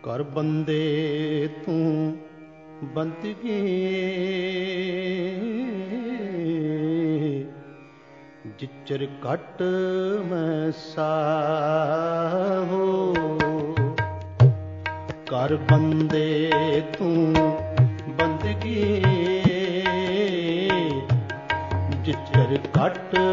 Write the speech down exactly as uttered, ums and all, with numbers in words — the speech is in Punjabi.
ਕਰ ਬੰਦੇ ਤੂੰ ਬੰਦਗੀ ਜਿਚਰ ਘਟ ਮੈਂ ਸਾਹੋ। ਕਰ ਬੰਦੇ ਤੂੰ ਬੰਦਗੀ ਜਿਚਰ ਘਟ